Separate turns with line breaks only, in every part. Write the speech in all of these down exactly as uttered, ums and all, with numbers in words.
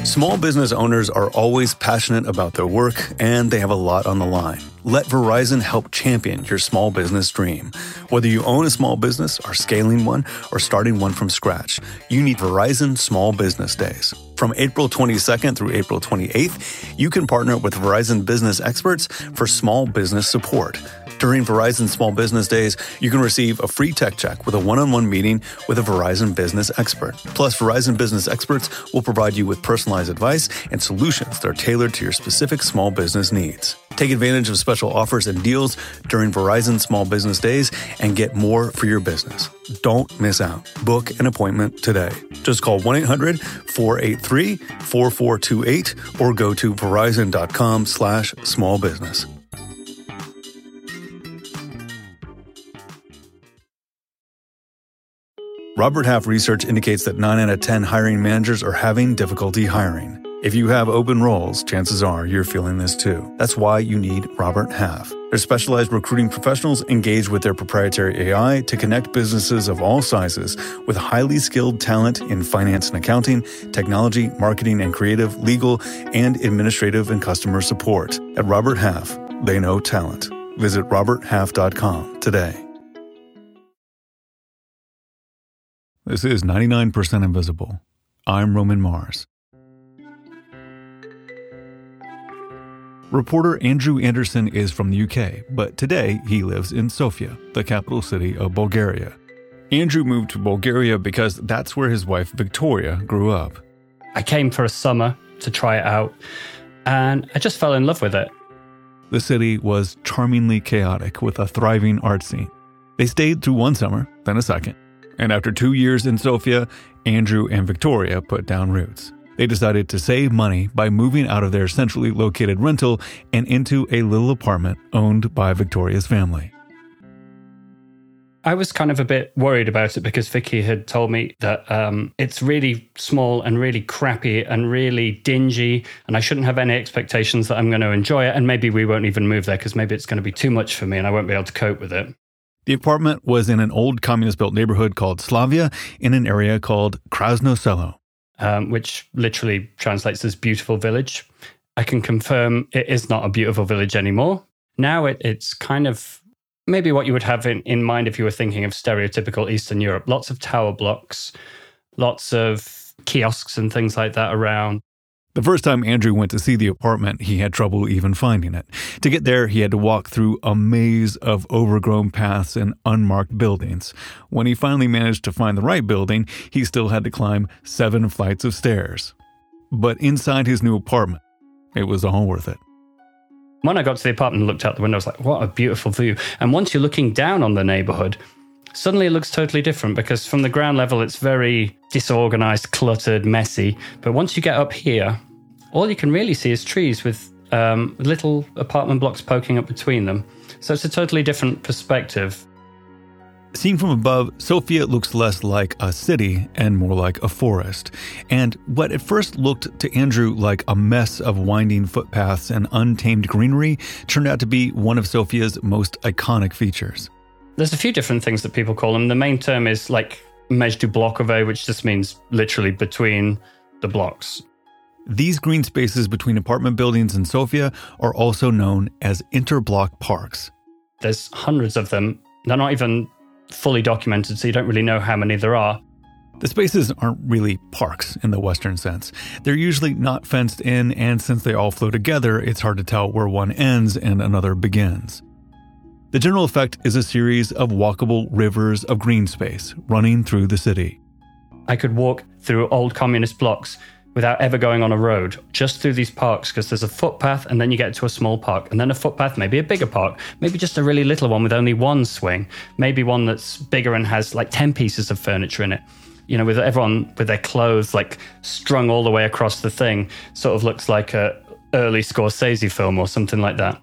Small business owners are always passionate about their work, and they have a lot on the line. Let Verizon help champion your small business dream. Whether you own a small business, are scaling one, or starting one from scratch, you need Verizon Small Business Days. From April twenty-second through April twenty-eighth, you can partner with Verizon business experts for small business support. During Verizon Small Business Days, you can receive a free tech check with a one-on-one meeting with a Verizon business expert. Plus, Verizon business experts will provide you with personalized advice and solutions that are tailored to your specific small business needs. Take advantage of special offers and deals during Verizon Small Business Days and get more for your business. Don't miss out. Book an appointment today. Just call one eight hundred four eight three four four two eight or go to verizon.com slash small business. Robert Half research indicates that nine out of ten hiring managers are having difficulty hiring. If you have open roles, chances are you're feeling this too. That's why you need Robert Half. Their specialized recruiting professionals engage with their proprietary A I to connect businesses of all sizes with highly skilled talent in finance and accounting, technology, marketing and creative, legal, and administrative and customer support. At Robert Half, they know talent. Visit robert half dot com today. This is ninety-nine percent Invisible. I'm Roman Mars. Reporter Andrew Anderson is from the U K, but today he lives in Sofia, the capital city of Bulgaria. Andrew moved to Bulgaria because that's where his wife Victoria grew up.
I came for a summer to try it out, and I just fell in love with it.
The city was charmingly chaotic with a thriving art scene. They stayed through one summer, then a second. And after two years in Sofia, Andrew and Victoria put down roots. They decided to save money by moving out of their centrally located rental and into a little apartment owned by Victoria's family.
I was kind of a bit worried about it because Vicky had told me that um, it's really small and really crappy and really dingy, and I shouldn't have any expectations that I'm going to enjoy it, and maybe we won't even move there because maybe it's going to be too much for me and I won't be able to cope with it.
The apartment was in an old communist-built neighborhood called Slavia in an area called Krasno Selo.
Um, which literally translates as beautiful village. I can confirm it is not a beautiful village anymore. Now it, it's kind of maybe what you would have in, in mind if you were thinking of stereotypical Eastern Europe. Lots of tower blocks, lots of kiosks and things like that around.
The first time Andrew went to see the apartment, he had trouble even finding it. To get there, he had to walk through a maze of overgrown paths and unmarked buildings. When he finally managed to find the right building, he still had to climb seven flights of stairs. But inside his new apartment, it was all worth it.
When I got to the apartment and looked out the window, I was like, what a beautiful view. And once you're looking down on the neighborhood, suddenly it looks totally different because from the ground level, it's very disorganized, cluttered, messy. But once you get up here, all you can really see is trees with um, little apartment blocks poking up between them. So it's a totally different perspective.
Seen from above, Sofia looks less like a city and more like a forest. And what at first looked to Andrew like a mess of winding footpaths and untamed greenery turned out to be one of Sofia's most iconic features.
There's a few different things that people call them. The main term is like mèche du blockové, which just means literally between the blocks.
These green spaces between apartment buildings in Sofia are also known as interblock parks.
There's hundreds of them. They're not even fully documented, so you don't really know how many there are.
The spaces aren't really parks in the Western sense. They're usually not fenced in, and since they all flow together, it's hard to tell where one ends and another begins. The general effect is a series of walkable rivers of green space running through the city.
I could walk through old communist blocks without ever going on a road, just through these parks, because there's a footpath and then you get to a small park, and then a footpath, maybe a bigger park, maybe just a really little one with only one swing, maybe one that's bigger and has like ten pieces of furniture in it. You know, with everyone with their clothes like strung all the way across the thing, sort of looks like a early Scorsese film or something like that.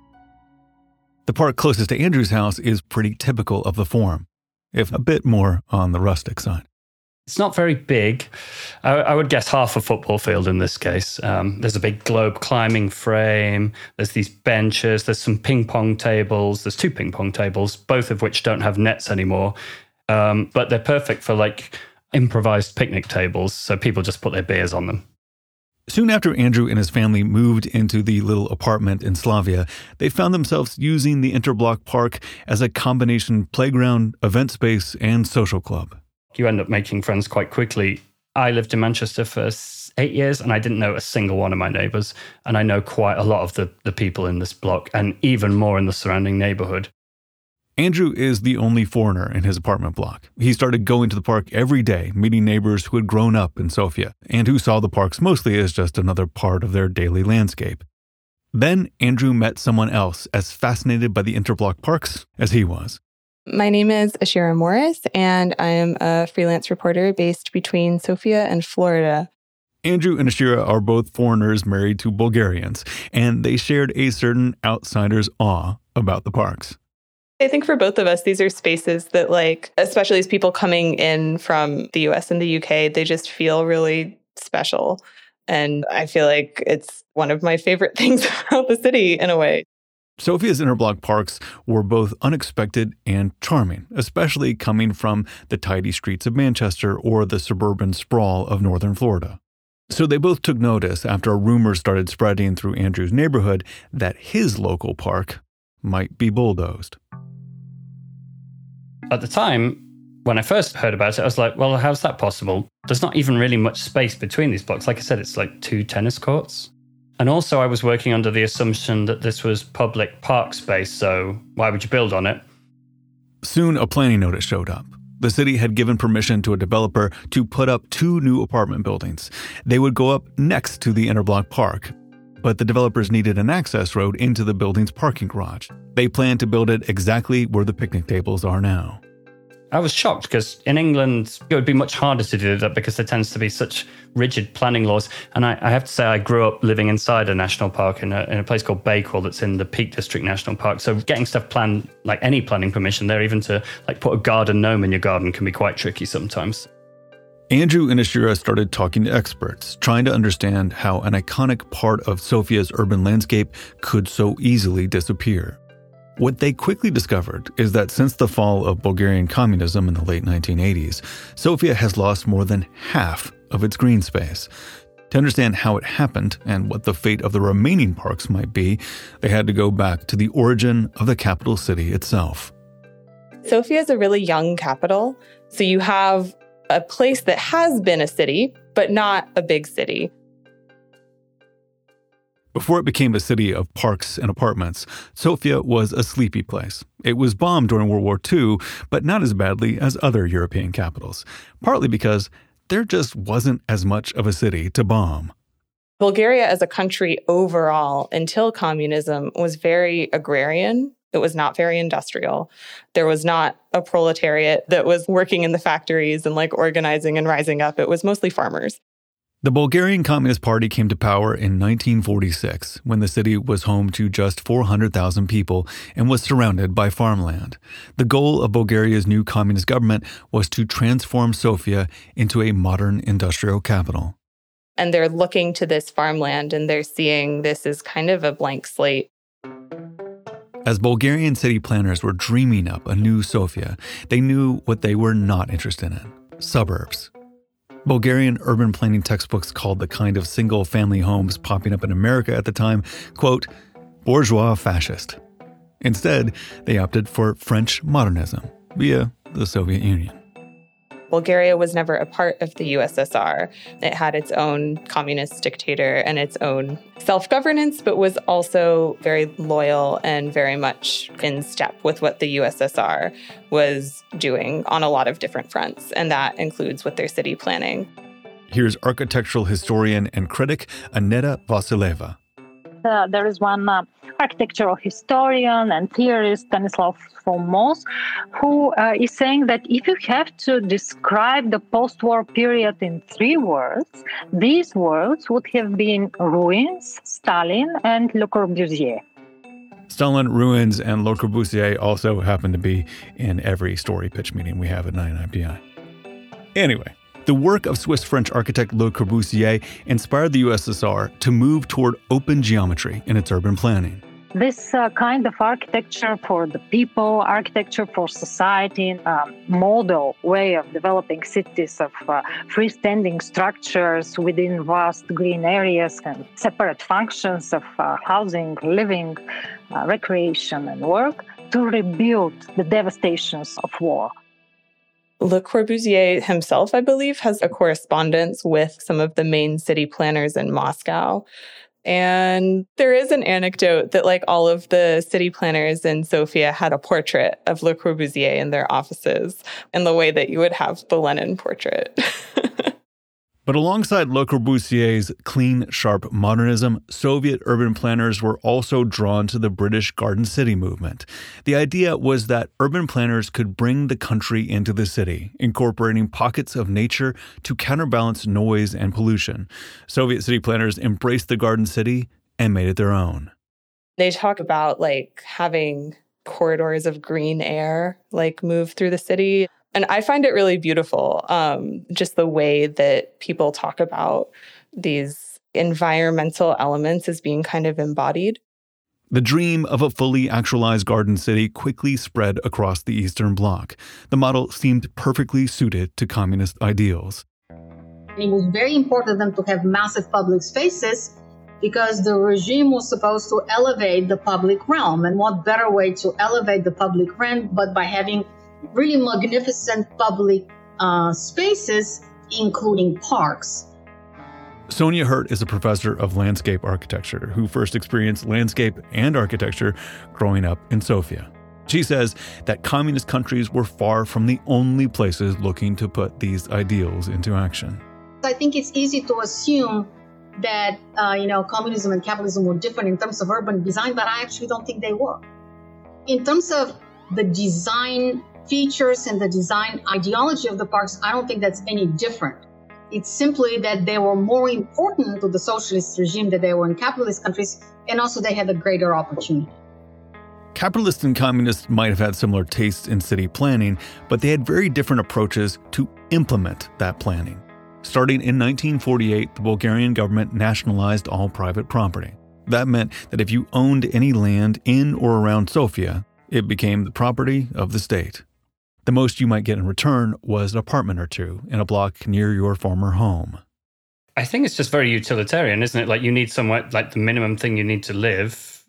The park closest to Andrew's house is pretty typical of the form, if a bit more on the rustic side.
It's not very big. I, I would guess half a football field in this case. Um, there's a big globe climbing frame. There's these benches. There's some ping pong tables. There's two ping pong tables, both of which don't have nets anymore. Um, but they're perfect for like improvised picnic tables. So people just put their beers on them.
Soon after Andrew and his family moved into the little apartment in Slavia, they found themselves using the Interblock Park as a combination playground, event space, and social club.
You end up making friends quite quickly. I lived in Manchester for eight years and I didn't know a single one of my neighbours. And I know quite a lot of the, the people in this block and even more in the surrounding neighbourhood.
Andrew is the only foreigner in his apartment block. He started going to the park every day, meeting neighbors who had grown up in Sofia and who saw the parks mostly as just another part of their daily landscape. Then Andrew met someone else as fascinated by the Interblock parks as he was.
My name is Ashira Morris, and I am a freelance reporter based between Sofia and Florida.
Andrew and Ashira are both foreigners married to Bulgarians, and they shared a certain outsider's awe about the parks.
I think for both of us, these are spaces that, like, especially as people coming in from the U S and the U K, they just feel really special. And I feel like it's one of my favorite things about the city in a way.
Sofia's Interblock parks were both unexpected and charming, especially coming from the tidy streets of Manchester or the suburban sprawl of northern Florida. So they both took notice after a rumor started spreading through Andrew's neighborhood that his local park might be bulldozed.
At the time, when I first heard about it, I was like, well, how's that possible? There's not even really much space between these blocks. Like I said, it's like two tennis courts. And also I was working under the assumption that this was public park space, so why would you build on it?
Soon a planning notice showed up. The city had given permission to a developer to put up two new apartment buildings. They would go up next to the Interblock Park. But the developers needed an access road into the building's parking garage. They planned to build it exactly where the picnic tables are now.
I was shocked because in England, it would be much harder to do that because there tends to be such rigid planning laws. And I, I have to say, I grew up living inside a national park in a, in a place called Bakewell that's in the Peak District National Park. So getting stuff planned, like any planning permission there, even to like put a garden gnome in your garden can be quite tricky sometimes.
Andrew and Ashira started talking to experts, trying to understand how an iconic part of Sofia's urban landscape could so easily disappear. What they quickly discovered is that since the fall of Bulgarian communism in the late nineteen eighties, Sofia has lost more than half of its green space. To understand how it happened and what the fate of the remaining parks might be, they had to go back to the origin of the capital city itself.
Sofia is a really young capital, so you have a place that has been a city, but not a big city.
Before it became a city of parks and apartments, Sofia was a sleepy place. It was bombed during World War Two, but not as badly as other European capitals, partly because there just wasn't as much of a city to bomb.
Bulgaria as a country overall, until communism, was very agrarian. It was not very industrial. There was not a proletariat that was working in the factories and like organizing and rising up. It was mostly farmers.
The Bulgarian Communist Party came to power in nineteen forty-six, when the city was home to just four hundred thousand people and was surrounded by farmland. The goal of Bulgaria's new communist government was to transform Sofia into a modern industrial capital.
And they're looking to this farmland and they're seeing this as kind of a blank slate.
As Bulgarian city planners were dreaming up a new Sofia, they knew what they were not interested in: suburbs. Bulgarian urban planning textbooks called the kind of single-family homes popping up in America at the time, quote, bourgeois fascist. Instead, they opted for French modernism via the Soviet Union.
Bulgaria was never a part of the U S S R. It had its own communist dictator and its own self-governance, but was also very loyal and very much in step with what the U S S R was doing on a lot of different fronts, and that includes with their city planning.
Here's architectural historian and critic Aneta Vasileva.
Uh, there is one uh, architectural historian and theorist, Stanislav Fomoz, who uh, is saying that if you have to describe the post-war period in three words, these words would have been ruins, Stalin, and Le Corbusier.
Stalin, ruins, and Le Corbusier also happen to be in every story pitch meeting we have at ninety-nine P I. Anyway, the work of Swiss-French architect Le Corbusier inspired the U S S R to move toward open geometry in its urban planning.
This uh, kind of architecture for the people, architecture for society, um, model way of developing cities of uh, freestanding structures within vast green areas and separate functions of uh, housing, living, uh, recreation, and work to rebuild the devastations of war.
Le Corbusier himself, I believe, has a correspondence with some of the main city planners in Moscow. And there is an anecdote that like all of the city planners in Sofia had a portrait of Le Corbusier in their offices in the way that you would have the Lenin portrait.
But alongside Le Corbusier's clean, sharp modernism, Soviet urban planners were also drawn to the British Garden City movement. The idea was that urban planners could bring the country into the city, incorporating pockets of nature to counterbalance noise and pollution. Soviet city planners embraced the Garden City and made it their own.
They talk about like having corridors of green air like move through the city. And I find it really beautiful, um, just the way that people talk about these environmental elements as being kind of embodied.
The dream of a fully actualized Garden City quickly spread across the Eastern Bloc. The model seemed perfectly suited to communist ideals.
It was very important for them to have massive public spaces because the regime was supposed to elevate the public realm. And what better way to elevate the public realm but by having really magnificent public uh, spaces, including parks.
Sonia Hurt is a professor of landscape architecture who first experienced landscape and architecture growing up in Sofia. She says that communist countries were far from the only places looking to put these ideals into action.
I think it's easy to assume that uh, you know communism and capitalism were different in terms of urban design, but I actually don't think they were. In terms of the design features and the design ideology of the parks, I don't think that's any different. It's simply that they were more important to the socialist regime than they were in capitalist countries, and also they had a greater opportunity.
Capitalists and communists might have had similar tastes in city planning, but they had very different approaches to implement that planning. Starting in nineteen forty-eight, the Bulgarian government nationalized all private property. That meant that if you owned any land in or around Sofia, it became the property of the state. The most you might get in return was an apartment or two in a block near your former home.
I think it's just very utilitarian, isn't it? Like you need somewhere, like the minimum thing you need to live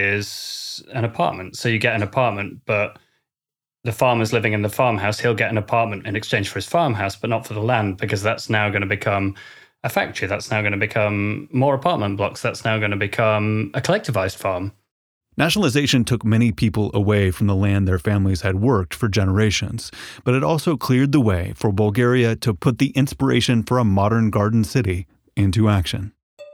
is an apartment. So you get an apartment, but the farmer's living in the farmhouse. He'll get an apartment in exchange for his farmhouse, but not for the land, because that's now going to become a factory. That's now going to become more apartment blocks. That's now going to become a collectivized farm.
Nationalization took many people away from the land their families had worked for generations, but it also cleared the way for Bulgaria to put the inspiration for a modern garden city into action.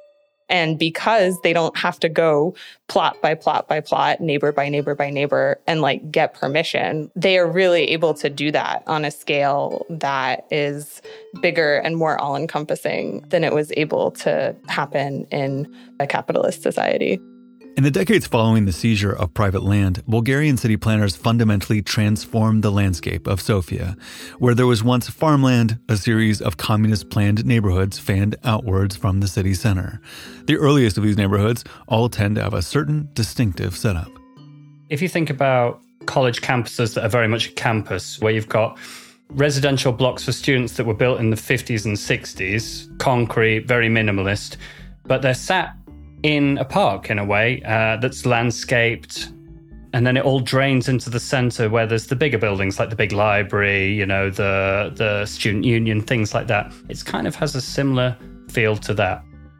And because they don't have to go plot by plot by plot, neighbor by neighbor by neighbor, and like get permission, they are really able to do that on a scale that is bigger and more all-encompassing than it was able to happen in a capitalist society.
In the decades following the seizure of private land, Bulgarian city planners fundamentally transformed the landscape of Sofia. Where there was once farmland, a series of communist-planned neighborhoods fanned outwards from the city center. The earliest of these neighborhoods all tend to have a certain distinctive setup.
If you think about college campuses that are very much a campus, where you've got residential blocks for students that were built in the fifties and sixties, concrete, very minimalist, but they're sat in a park in a way uh, that's landscaped, and then it all drains into the center where there's the bigger buildings like the big library, you know, the the student union, things like that. It kind of has a similar feel to that.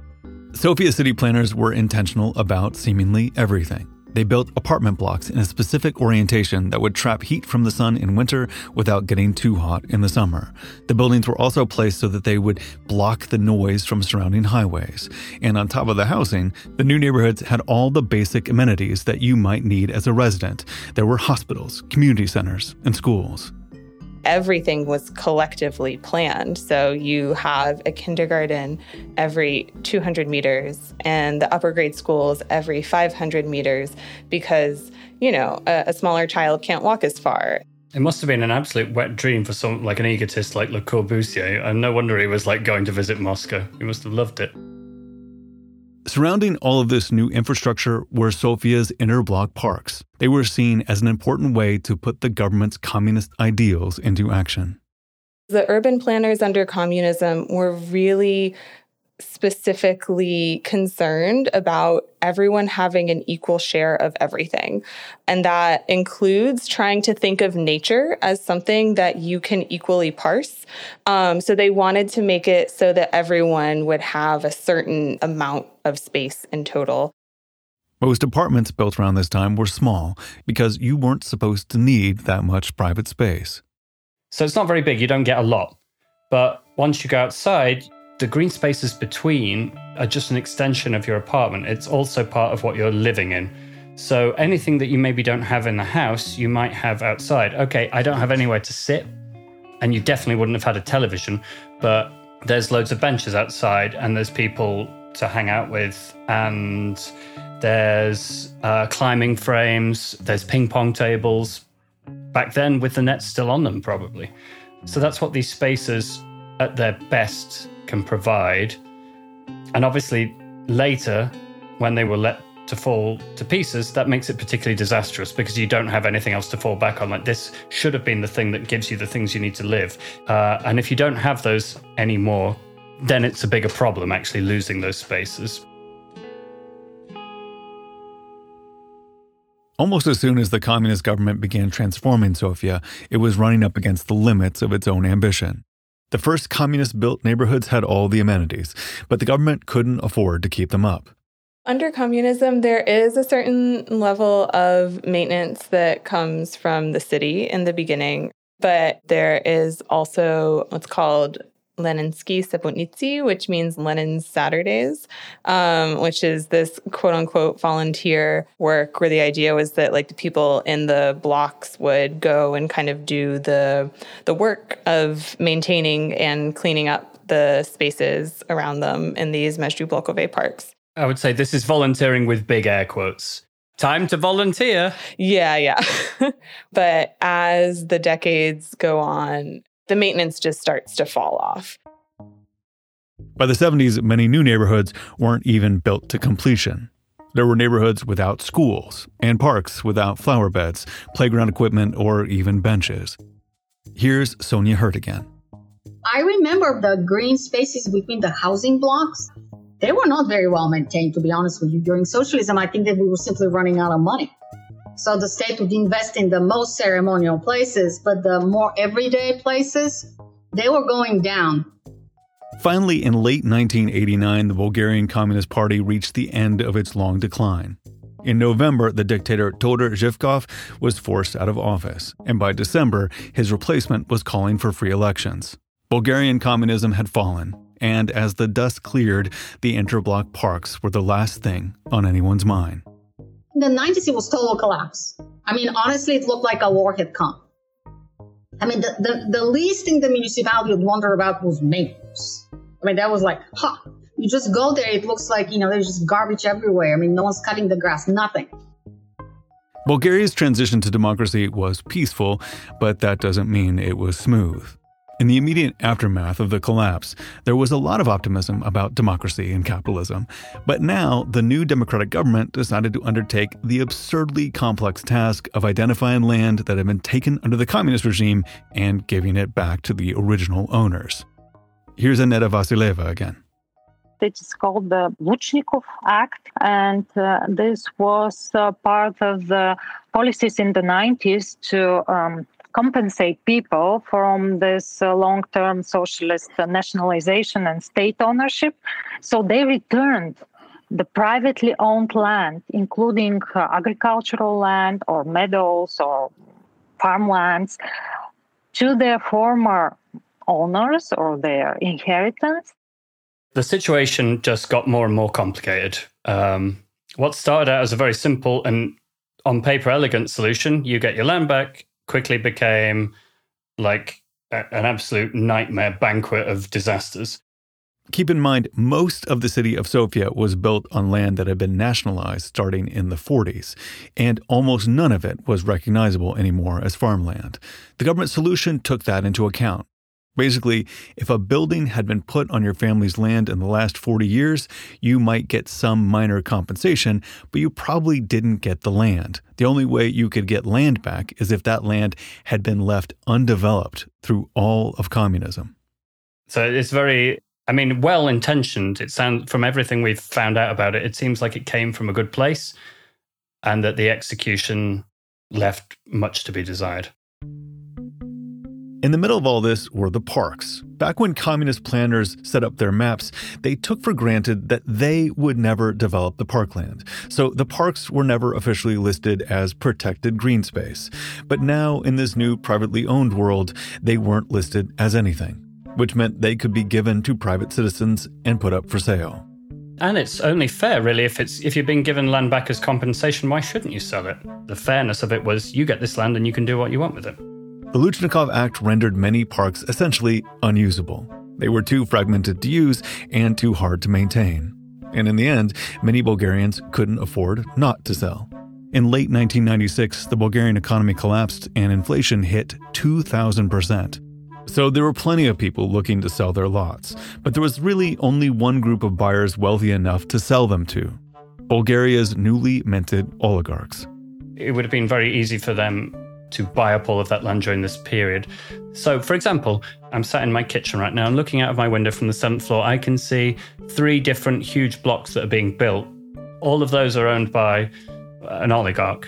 Sofia city planners were intentional about seemingly everything. They built apartment blocks in a specific orientation that would trap heat from the sun in winter without getting too hot in the summer. The buildings were also placed so that they would block the noise from surrounding highways. And on top of the housing, the new neighborhoods had all the basic amenities that you might need as a resident. There were hospitals, community centers, and schools.
Everything was collectively planned. So you have a kindergarten every two hundred meters and the upper grade schools every five hundred meters because, you know, a, a smaller child can't walk as far.
It must have been an absolute wet dream for some, like an egotist like Le Corbusier. And no wonder he was like going to visit Moscow. He must have loved it.
Surrounding all of this new infrastructure were Sofia's interblock parks. They were seen as an important way to put the government's communist ideals into action.
The urban planners under communism were really specifically concerned about everyone having an equal share of everything. And that includes trying to think of nature as something that you can equally parse. Um, so they wanted to make it so that everyone would have a certain amount of space in total.
Most apartments built around this time were small because you weren't supposed to need that much private space.
So it's not very big, you don't get a lot. But once you go outside, the green spaces between are just an extension of your apartment. It's also part of what you're living in. So anything that you maybe don't have in the house, you might have outside. Okay, I don't have anywhere to sit, and you definitely wouldn't have had a television, but there's loads of benches outside, and there's people to hang out with, and there's uh, climbing frames, there's ping pong tables, back then with the nets still on them probably. So that's what these spaces at their best can provide. And obviously later, when they were let to fall to pieces, that makes it particularly disastrous because you don't have anything else to fall back on. Like, this should have been the thing that gives you the things you need to live. Uh, and if you don't have those anymore, then it's a bigger problem actually losing those spaces.
Almost as soon as the communist government began transforming Sofia, it was running up against the limits of its own ambition. The first communist-built neighborhoods had all the amenities, but the government couldn't afford to keep them up.
Under communism, there is a certain level of maintenance that comes from the city in the beginning, but there is also what's called Leninsky Subotnitsy, which means Lenin's Saturdays, um, which is this quote-unquote volunteer work where the idea was that like the people in the blocks would go and kind of do the the work of maintaining and cleaning up the spaces around them in these Mezhdyublokove parks.
I would say this is volunteering with big air quotes. Time to volunteer.
Yeah, yeah. But as the decades go on, the maintenance just starts to fall off.
By the seventies, many new neighborhoods weren't even built to completion. There were neighborhoods without schools and parks without flower beds, playground equipment, or even benches. Here's Sonia Hurt again.
I remember the green spaces between the housing blocks. They were not very well maintained, to be honest with you. During socialism, I think that we were simply running out of money. So the state would invest in the most ceremonial places, but the more everyday places, they were going down.
Finally, in late nineteen eighty-nine, the Bulgarian Communist Party reached the end of its long decline. In November, the dictator Todor Zhivkov was forced out of office, and by December, his replacement was calling for free elections. Bulgarian communism had fallen, and as the dust cleared, the interblock parks were the last thing on anyone's mind.
In the nineties, it was total collapse. I mean, honestly, it looked like a war had come. I mean, the, the, the least thing the municipality would wonder about was maintenance. I mean, that was like, huh, you just go there, it looks like, you know, there's just garbage everywhere. I mean, no one's cutting the grass, nothing.
Bulgaria's transition to democracy was peaceful, but that doesn't mean it was smooth. In the immediate aftermath of the collapse, there was a lot of optimism about democracy and capitalism. But now, the new democratic government decided to undertake the absurdly complex task of identifying land that had been taken under the communist regime and giving it back to the original owners. Here's Aneta Vasileva again.
It is called the Luchnikov Act, and uh, this was uh, part of the policies in the nineties to um, compensate people from this uh, long-term socialist uh, nationalization and state ownership. So they returned the privately owned land, including uh, agricultural land or meadows or farmlands, to their former owners or their inheritance.
The situation just got more and more complicated. Um, what started out as a very simple and on paper elegant solution, you get your land back, quickly became like a, an absolute nightmare banquet of disasters.
Keep in mind, most of the city of Sofia was built on land that had been nationalized starting in the forties, and almost none of it was recognizable anymore as farmland. The government solution took that into account. Basically, if a building had been put on your family's land in the last forty years, you might get some minor compensation, but you probably didn't get the land. The only way you could get land back is if that land had been left undeveloped through all of communism.
So it's very, I mean, well-intentioned. It sounds, from everything we've found out about it, it seems like it came from a good place and that the execution left much to be desired.
In the middle of all this were the parks. Back when communist planners set up their maps, they took for granted that they would never develop the parkland. So the parks were never officially listed as protected green space. But now, in this new privately owned world, they weren't listed as anything, which meant they could be given to private citizens and put up for sale.
And it's only fair, really, if it's if you've been given land back as compensation, why shouldn't you sell it? The fairness of it was you get this land and you can do what you want with it.
The Luchnikov Act rendered many parks essentially unusable. They were too fragmented to use and too hard to maintain. And in the end, many Bulgarians couldn't afford not to sell. In late nineteen ninety-six, the Bulgarian economy collapsed and inflation hit two thousand percent. So there were plenty of people looking to sell their lots, but there was really only one group of buyers wealthy enough to sell them to: Bulgaria's newly minted oligarchs.
It would have been very easy for them to buy up all of that land during this period. So, for example, I'm sat in my kitchen right now and looking out of my window from the seventh floor, I can see three different huge blocks that are being built. All of those are owned by an oligarch.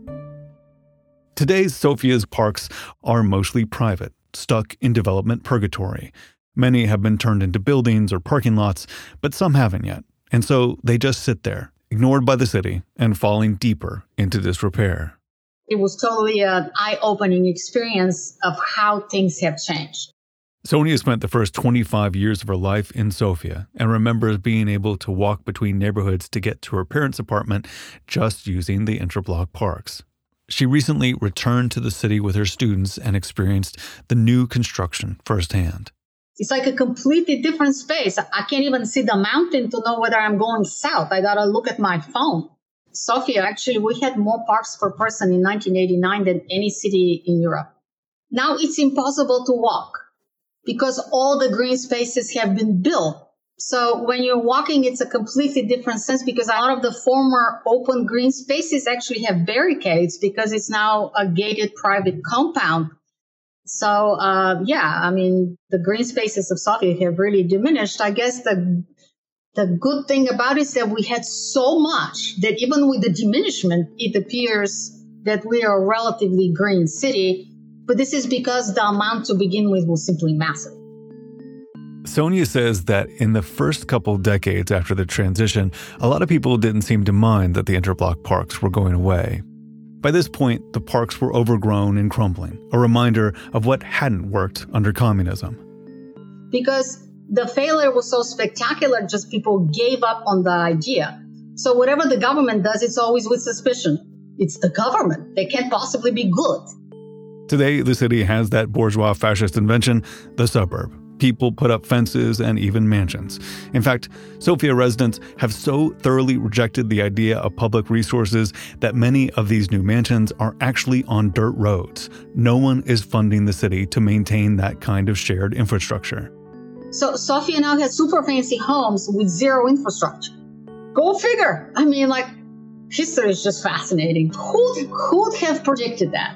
Today's Sofia's parks are mostly private, stuck in development purgatory. Many have been turned into buildings or parking lots, but some haven't yet. And so they just sit there, ignored by the city and falling deeper into disrepair.
It was totally an eye-opening experience of how things have changed.
Sonia spent the first twenty-five years of her life in Sofia and remembers being able to walk between neighborhoods to get to her parents' apartment just using the interblock parks. She recently returned to the city with her students and experienced the new construction firsthand.
It's like a completely different space. I can't even see the mountain to know whether I'm going south. I got to look at my phone. Sofia, actually, we had more parks per person in nineteen eighty-nine than any city in Europe. Now it's impossible to walk because all the green spaces have been built. So when you're walking, it's a completely different sense because a lot of the former open green spaces actually have barricades because it's now a gated private compound. So, uh, yeah, I mean, the green spaces of Sofia have really diminished. I guess the The good thing about it is that we had so much that even with the diminishment, it appears that we are a relatively green city. But this is because the amount to begin with was simply massive.
Sonia says that in the first couple decades after the transition, a lot of people didn't seem to mind that the interblock parks were going away. By this point, the parks were overgrown and crumbling, a reminder of what hadn't worked under communism.
Because the failure was so spectacular, just people gave up on the idea. So whatever the government does, it's always with suspicion. It's the government. They can't possibly be good.
Today, the city has that bourgeois fascist invention, the suburb. People put up fences and even mansions. In fact, Sofia residents have so thoroughly rejected the idea of public resources that many of these new mansions are actually on dirt roads. No one is funding the city to maintain that kind of shared infrastructure.
So Sofia now has super fancy homes with zero infrastructure. Go figure. I mean, like, history is just fascinating. Who could have predicted that?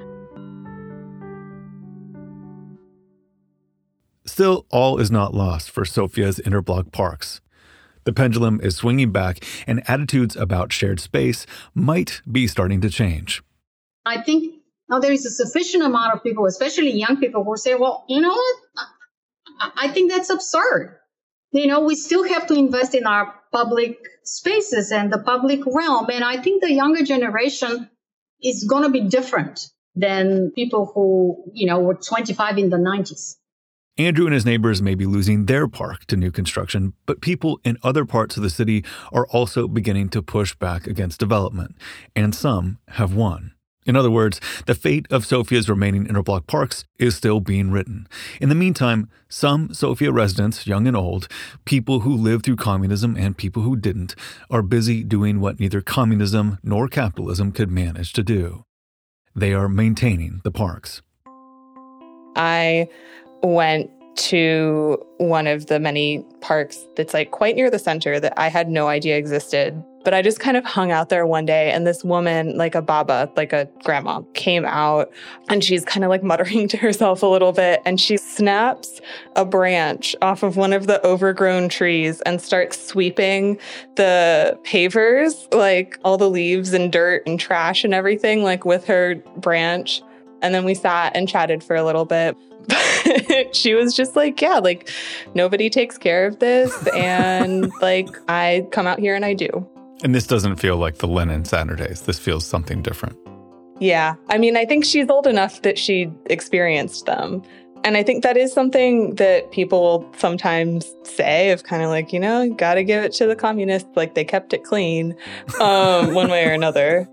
Still, all is not lost for Sofia's interblock parks. The pendulum is swinging back, and attitudes about shared space might be starting to change.
I think now there is a sufficient amount of people, especially young people, who say, well, you know what? I think that's absurd. You know, we still have to invest in our public spaces and the public realm. And I think the younger generation is going to be different than people who, you know, were twenty-five in the nineties.
Andrew and his neighbors may be losing their park to new construction, but people in other parts of the city are also beginning to push back against development, and some have won. In other words, the fate of Sofia's remaining interblock parks is still being written. In the meantime, some Sofia residents, young and old, people who lived through communism and people who didn't, are busy doing what neither communism nor capitalism could manage to do. They are maintaining the parks.
I went to one of the many parks that's like quite near the center that I had no idea existed. But I just kind of hung out there one day, and this woman, like a baba, like a grandma, came out, and she's kind of like muttering to herself a little bit, and she snaps a branch off of one of the overgrown trees and starts sweeping the pavers, like all the leaves and dirt and trash and everything, like with her branch. And then we sat and chatted for a little bit. She was just like, yeah, like nobody takes care of this. And like, I come out here and I do.
And this doesn't feel like the Lennon Saturdays. This feels something different.
Yeah. I mean, I think she's old enough that she experienced them. And I think that is something that people sometimes say of kind of like, you know, got to give it to the communists. Like they kept it clean um, one way or another.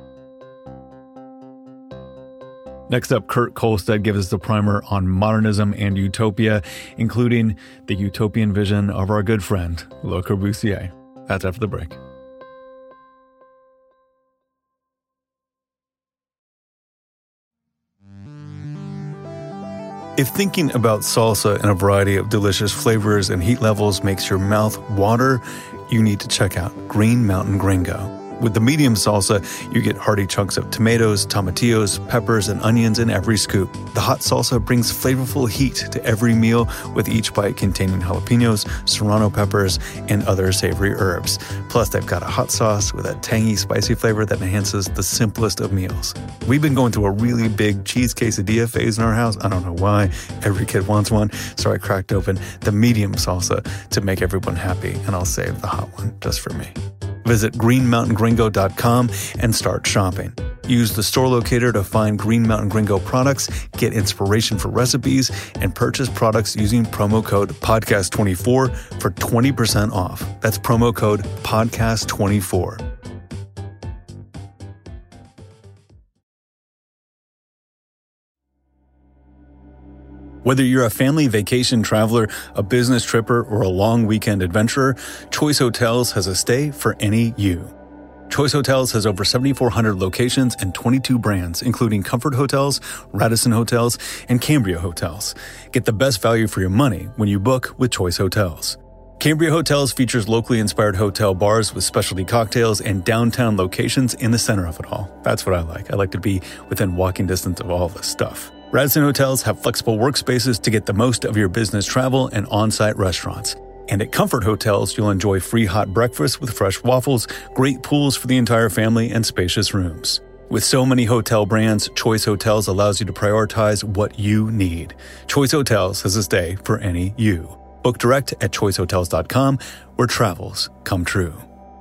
Next up, Kurt Kohlstedt gives us a primer on modernism and utopia, including the utopian vision of our good friend, Le Corbusier. That's after the break. If thinking about salsa in a variety of delicious flavors and heat levels makes your mouth water, you need to check out Green Mountain Gringo. With the medium salsa, you get hearty chunks of tomatoes, tomatillos, peppers, and onions in every scoop. The hot salsa brings flavorful heat to every meal, with each bite containing jalapenos, serrano peppers, and other savory herbs. Plus, they've got a hot sauce with a tangy, spicy flavor that enhances the simplest of meals. We've been going through a really big cheese quesadilla phase in our house. I don't know why. Every kid wants one, so I cracked open the medium salsa to make everyone happy, and I'll save the hot one just for me. Visit green mountain gringo dot com and start shopping. Use the store locator to find Green Mountain Gringo products, get inspiration for recipes, and purchase products using promo code podcast twenty-four for twenty percent off. That's promo code podcast twenty-four. Whether you're a family vacation traveler, a business tripper, or a long weekend adventurer, Choice Hotels has a stay for any you. Choice Hotels has over seven thousand four hundred locations and twenty-two brands, including Comfort Hotels, Radisson Hotels, and Cambria Hotels. Get the best value for your money when you book with Choice Hotels. Cambria Hotels features locally inspired hotel bars with specialty cocktails and downtown locations in the center of it all. That's what I like. I like to be within walking distance of all this stuff. Radisson Hotels have flexible workspaces to get the most of your business travel and on-site restaurants. And at Comfort Hotels, you'll enjoy free hot breakfast with fresh waffles, great pools for the entire family, and spacious rooms. With so many hotel brands, Choice Hotels allows you to prioritize what you need. Choice Hotels has a stay for any you. Book direct at choice hotels dot com, where travels come true.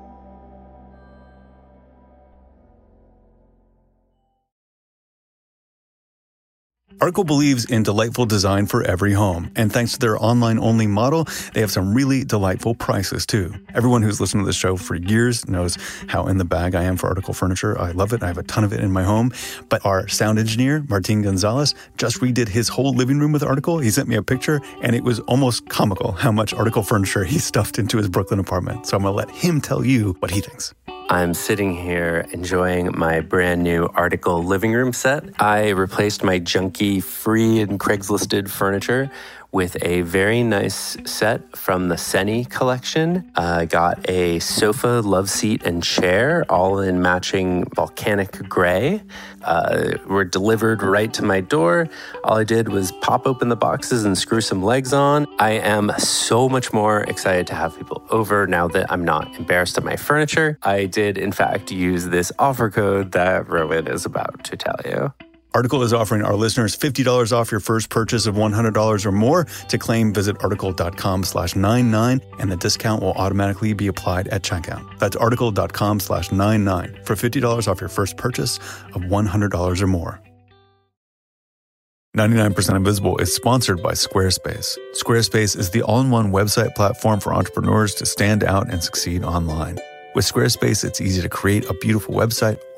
Article believes in delightful design for every home, and thanks to their online-only model, they have some really delightful prices, too. Everyone who's listened to this show for years knows how in the bag I am for Article furniture. I love it. I have a ton of it in my home. But our sound engineer, Martin Gonzalez, just redid his whole living room with Article. He sent me a picture, and it was almost comical how much Article furniture he stuffed into his Brooklyn apartment. So I'm going to let him tell you what he thinks.
I'm sitting here enjoying my brand new Article living room set. I replaced my junky free and Craigslisted furniture with a very nice set from the Seni collection. I uh, got a sofa, love seat, and chair, all in matching volcanic gray. Uh, were delivered right to my door. All I did was pop open the boxes and screw some legs on. I am so much more excited to have people over now that I'm not embarrassed of my furniture. I did, in fact, use this offer code that Rowan is about to tell you.
Article is offering our listeners fifty dollars off your first purchase of one hundred dollars or more. To claim, visit article.com slash 99, and the discount will automatically be applied at checkout. That's article.com slash 99 for fifty dollars off your first purchase of one hundred dollars or more. ninety-nine percent Invisible is sponsored by Squarespace. Squarespace is the all-in-one website platform for entrepreneurs to stand out and succeed online. With Squarespace, it's easy to create a beautiful website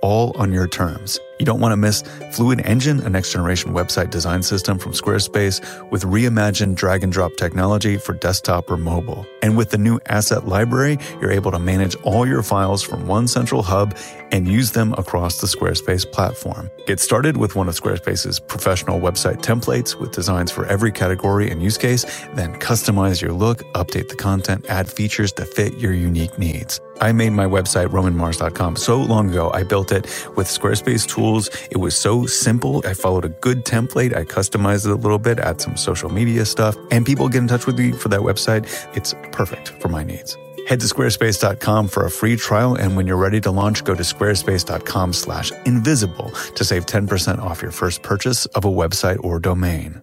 all on your terms. You don't want to miss Fluid Engine, a next-generation website design system from Squarespace with reimagined drag-and-drop technology for desktop or mobile. And with the new Asset Library, you're able to manage all your files from one central hub and use them across the Squarespace platform. Get started with one of Squarespace's professional website templates with designs for every category and use case, then customize your look, update the content, add features to fit your unique needs. I made my website, roman mars dot com, so long ago. I built it with Squarespace tools. It was so simple. I followed a good template. I customized it a little bit, add some social media stuff, and people get in touch with me for that website. It's perfect for my needs. Head to squarespace dot com for a free trial, and when you're ready to launch, go to squarespace dot com slash invisible to save ten percent off your first purchase of a website or domain.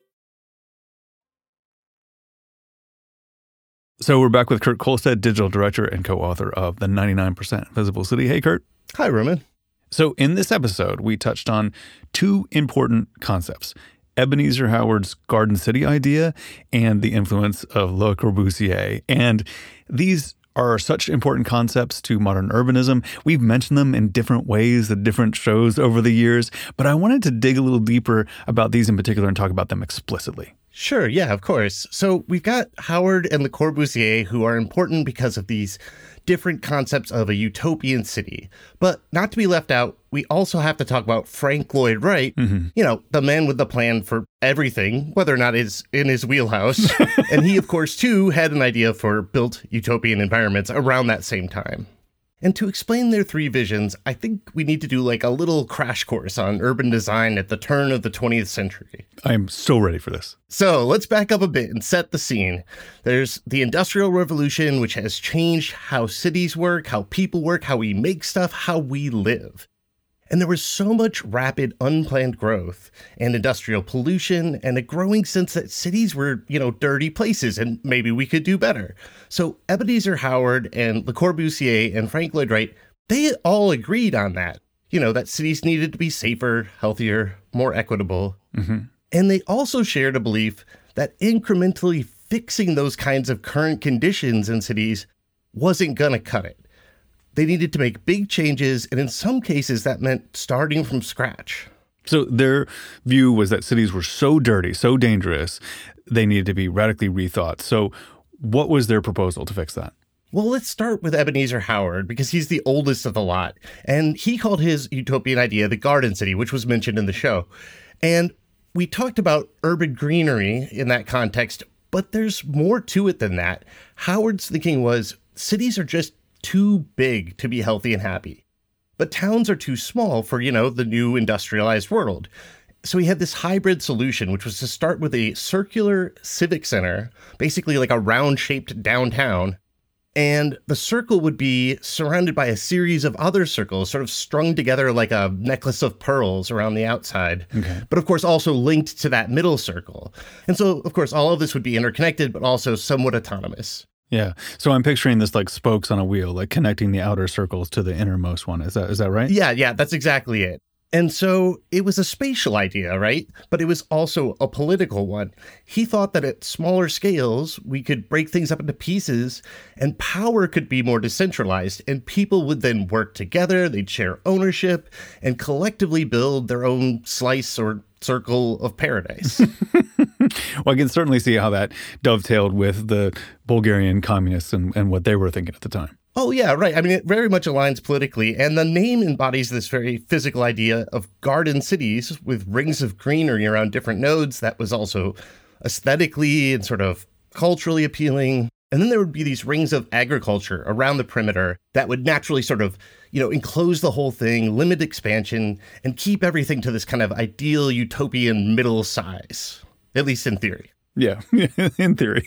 So we're back with Kurt Kohlstedt, digital director and co-author of The ninety-nine percent Invisible City. Hey, Kurt.
Hi, Roman.
So in this episode, we touched on two important concepts: Ebenezer Howard's Garden City idea and the influence of Le Corbusier. And these are such important concepts to modern urbanism. We've mentioned them in different ways at different shows over the years, but I wanted to dig a little deeper about these in particular and talk about them explicitly.
Sure, yeah, of course. So we've got Howard and Le Corbusier, who are important because of these different concepts of a utopian city. But not to be left out, we also have to talk about Frank Lloyd Wright, mm-hmm. you know, the man with the plan for everything, whether or not it's in his wheelhouse. And he, of course, too, had an idea for built utopian environments around that same time. And to explain their three visions, I think we need to do like a little crash course on urban design at the turn of the twentieth century.
I'm so ready for this.
So let's back up a bit and set the scene. There's the Industrial Revolution, which has changed how cities work, how people work, how we make stuff, how we live. And there was so much rapid, unplanned growth and industrial pollution and a growing sense that cities were, you know, dirty places and maybe we could do better. So Ebenezer Howard and Le Corbusier and Frank Lloyd Wright, they all agreed on that. You know, that cities needed to be safer, healthier, more equitable. Mm-hmm. And they also shared a belief that incrementally fixing those kinds of current conditions in cities wasn't going to cut it. They needed to make big changes, and in some cases, that meant starting from scratch.
So their view was that cities were so dirty, so dangerous, they needed to be radically rethought. So what was their proposal to fix that?
Well, let's start with Ebenezer Howard, because he's the oldest of the lot. And he called his utopian idea the Garden City, which was mentioned in the show. And we talked about urban greenery in that context, but there's more to it than that. Howard's thinking was cities are just too big to be healthy and happy. But towns are too small for, you know, the new industrialized world. So he had this hybrid solution, which was to start with a circular civic center, basically like a round-shaped downtown. And the circle would be surrounded by a series of other circles, sort of strung together like a necklace of pearls around the outside. Okay. But of course, also linked to that middle circle. And so, of course, all of this would be interconnected, but also somewhat autonomous.
Yeah. So I'm picturing this like spokes on a wheel, like connecting the outer circles to the innermost one. Is that is that right?
Yeah, yeah, that's exactly it. And so it was a spatial idea, right? But it was also a political one. He thought that at smaller scales, we could break things up into pieces and power could be more decentralized and people would then work together, they'd share ownership and collectively build their own slice or circle of paradise.
Well, I can certainly see how that dovetailed with the Bulgarian communists and, and what they were thinking at the time.
Oh, yeah, right. I mean, it very much aligns politically, and the name embodies this very physical idea of garden cities with rings of greenery around different nodes that was also aesthetically and sort of culturally appealing. And then there would be these rings of agriculture around the perimeter that would naturally sort of, you know, enclose the whole thing, limit expansion, and keep everything to this kind of ideal utopian middle size, at least in theory.
Yeah, in theory.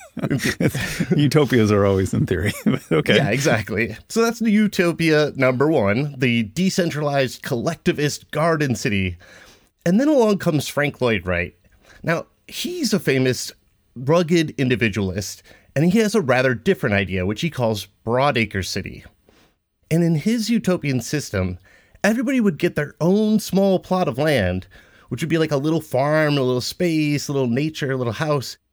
Utopias are always in theory. Okay.
Yeah, exactly. So that's the utopia number one, the decentralized collectivist garden city. And then along comes Frank Lloyd Wright. Now, he's a famous rugged individualist, and he has a rather different idea, which he calls Broadacre City. And in his utopian system, everybody would get their own small plot of land, which would be like a little farm, a little space, a little nature, a little house.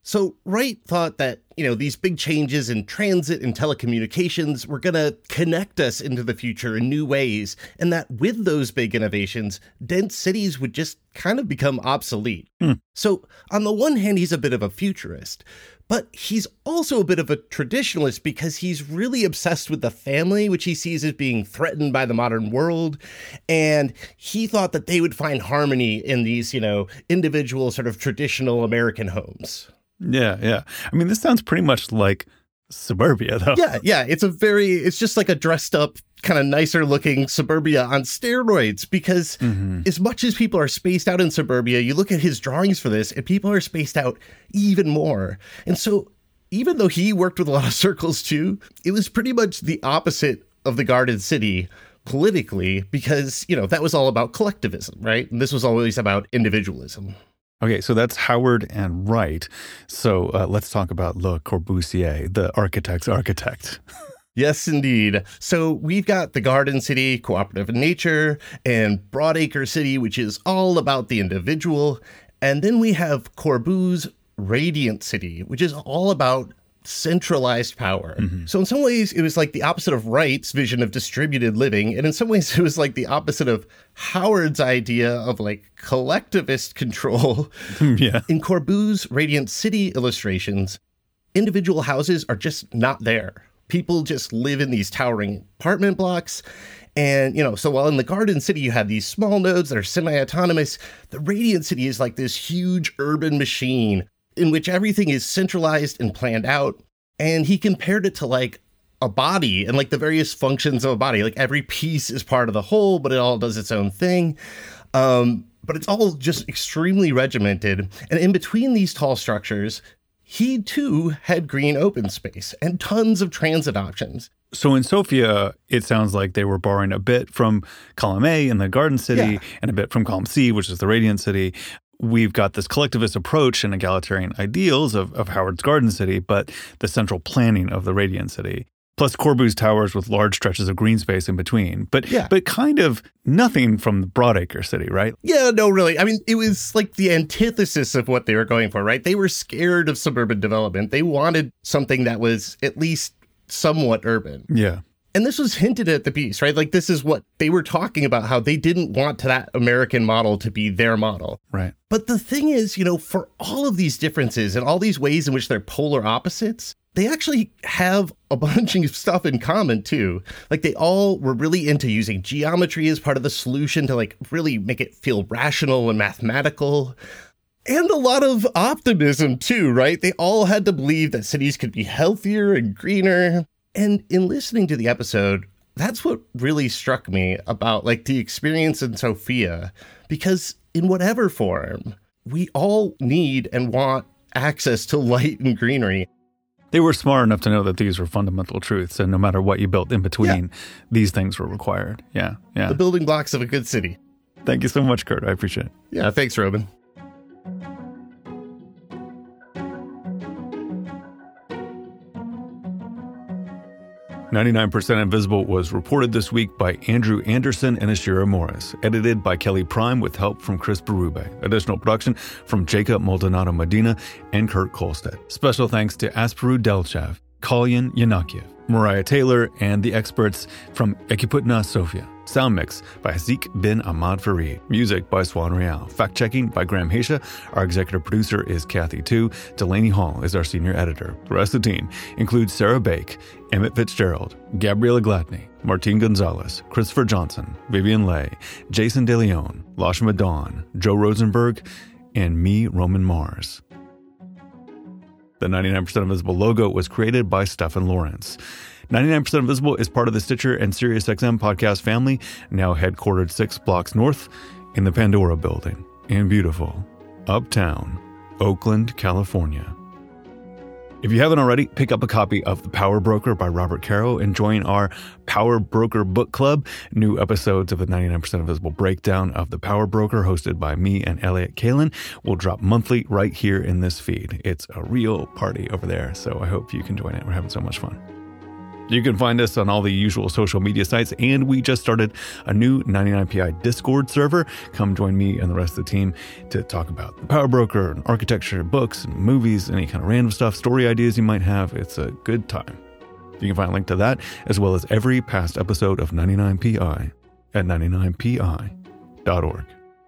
So Wright thought that, you know, these big changes in transit and telecommunications were going to connect us into the future in new ways, and that with those big innovations, dense cities would just kind of become obsolete. Hmm. So on the one hand, he's a bit of a futurist, but he's also a bit of a traditionalist because he's really obsessed with the family, which he sees as being threatened by the modern world. And he thought that they would find harmony in these, you know, individual sort of traditional American homes.
Yeah, yeah. I mean, this sounds pretty much like suburbia, though.
Yeah, yeah. It's a very, it's just like a dressed up, kind of nicer looking suburbia on steroids, because mm-hmm. as much as people are spaced out in suburbia, you look at his drawings for this and people are spaced out even more. And so even though he worked with a lot of circles too, it was pretty much the opposite of the Garden City politically, because, you know, that was all about collectivism, right? And this was always about individualism.
Okay, so that's Howard and Wright. So uh, let's talk about Le Corbusier, the architect's architect.
Yes, indeed. So we've got the Garden City, cooperative in nature, and Broadacre City, which is all about the individual. And then we have Corbu's Radiant City, which is all about centralized power. Mm-hmm. So in some ways, it was like the opposite of Wright's vision of distributed living. And in some ways, it was like the opposite of Howard's idea of like collectivist control.
Yeah.
In Corbu's Radiant City illustrations, individual houses are just not there. People just live in these towering apartment blocks. And, you know, so while in the Garden City, you have these small nodes that are semi-autonomous, the Radiant City is like this huge urban machine in which everything is centralized and planned out. And he compared it to like a body and like the various functions of a body. Like every piece is part of the whole, but it all does its own thing. Um, but it's all just extremely regimented. And in between these tall structures, he too had green open space and tons of transit options.
So in Sofia, it sounds like they were borrowing a bit from column A in the Garden City yeah. and a bit from column C, which is the Radiant City. We've got this collectivist approach and egalitarian ideals of, of Howard's Garden City, but the central planning of the Radiant City. Plus Corbu's towers with large stretches of green space in between. But yeah. but kind of nothing from the Broadacre City, right?
Yeah, no, really. I mean, it was like the antithesis of what they were going for, right? They were scared of suburban development. They wanted something that was at least somewhat urban.
Yeah.
And this was hinted at the piece, right? Like, this is what they were talking about, how they didn't want to that American model to be their model.
Right.
But the thing is, you know, for all of these differences and all these ways in which they're polar opposites, they actually have a bunch of stuff in common, too. Like, they all were really into using geometry as part of the solution to, like, really make it feel rational and mathematical. And a lot of optimism, too, right? They all had to believe that cities could be healthier and greener. And in listening to the episode, that's what really struck me about like the experience in Sofia, because in whatever form, we all need and want access to light and greenery.
They were smart enough to know that these were fundamental truths, and no matter what you built in between, yeah. these things were required. Yeah, yeah.
The building blocks of a good city.
Thank you so much, Kurt. I appreciate it.
Yeah, thanks, Robin.
ninety-nine percent Invisible was reported this week by Andrew Anderson and Ashira Morris, edited by Kelly Prime with help from Chris Berube. Additional production from Jacob Maldonado Medina and Kurt Kolstad. Special thanks to Asparu Delchev, Kalyan Yanakiev, Mariah Taylor, and the experts from Ekiputna Sofia. Sound mix by Hazik bin Ahmad Farid. Music by Swan Real. Fact-checking by Graham Haisha. Our executive producer is Kathy Tu. Delaney Hall is our senior editor. The rest of the team includes Sarah Bake, Emmett Fitzgerald, Gabriela Gladney, Martine Gonzalez, Christopher Johnson, Vivian Leigh, Jason De Leon, Lashma Dawn, Joe Rosenberg, and me, Roman Mars. The ninety-nine percent Invisible logo was created by Stefan Lawrence. ninety-nine percent Invisible is part of the Stitcher and SiriusXM podcast family, now headquartered six blocks north in the Pandora Building in beautiful Uptown, Oakland, California. If you haven't already, pick up a copy of The Power Broker by Robert Caro and join our Power Broker Book Club. New episodes of the ninety-nine percent Invisible breakdown of The Power Broker, hosted by me and Elliot Kalin, will drop monthly right here in this feed. It's a real party over there, so I hope you can join it. We're having so much fun. You can find us on all the usual social media sites, and we just started a new ninety-nine P I Discord server. Come join me and the rest of the team to talk about the Power Broker and architecture, books and movies, any kind of random stuff, story ideas you might have. It's a good time. You can find a link to that, as well as every past episode of ninety-nine P I at ninety-nine P I dot org.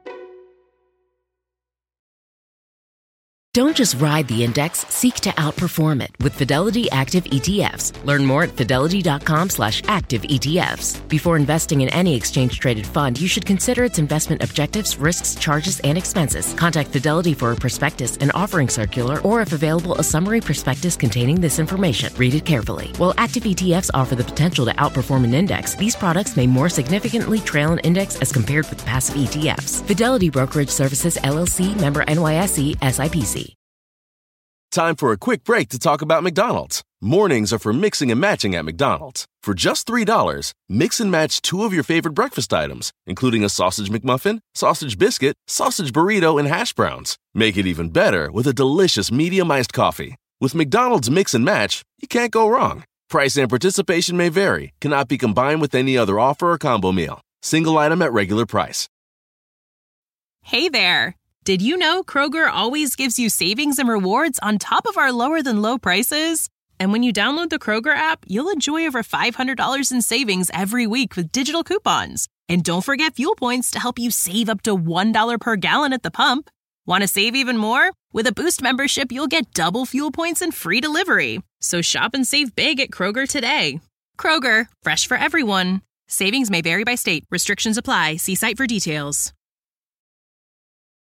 Don't just ride the index, seek to outperform it with Fidelity Active E T Fs. Learn more at fidelity.com slash active ETFs. Before investing in any exchange-traded fund, you should consider its investment objectives, risks, charges, and expenses. Contact Fidelity for a prospectus, an offering circular, or if available, a summary prospectus containing this information. Read it carefully. While active E T Fs offer the potential to outperform an index, these products may more significantly trail an index as compared with passive E T Fs. Fidelity Brokerage Services, L L C, member N Y S E, S I P C.
Time for a quick break to talk about McDonald's. Mornings are for mixing and matching at McDonald's. For just three dollars, mix and match two of your favorite breakfast items, including a sausage McMuffin, sausage biscuit, sausage burrito, and hash browns. Make it even better with a delicious medium iced coffee. With McDonald's Mix and Match, you can't go wrong. Price and participation may vary, cannot be combined with any other offer or combo meal. Single item at regular price.
Hey there! Did you know Kroger always gives you savings and rewards on top of our lower-than-low prices? And when you download the Kroger app, you'll enjoy over five hundred dollars in savings every week with digital coupons. And don't forget fuel points to help you save up to one dollar per gallon at the pump. Want to save even more? With a Boost membership, you'll get double fuel points and free delivery. So shop and save big at Kroger today. Kroger, fresh for everyone. Savings may vary by state. Restrictions apply. See site for details.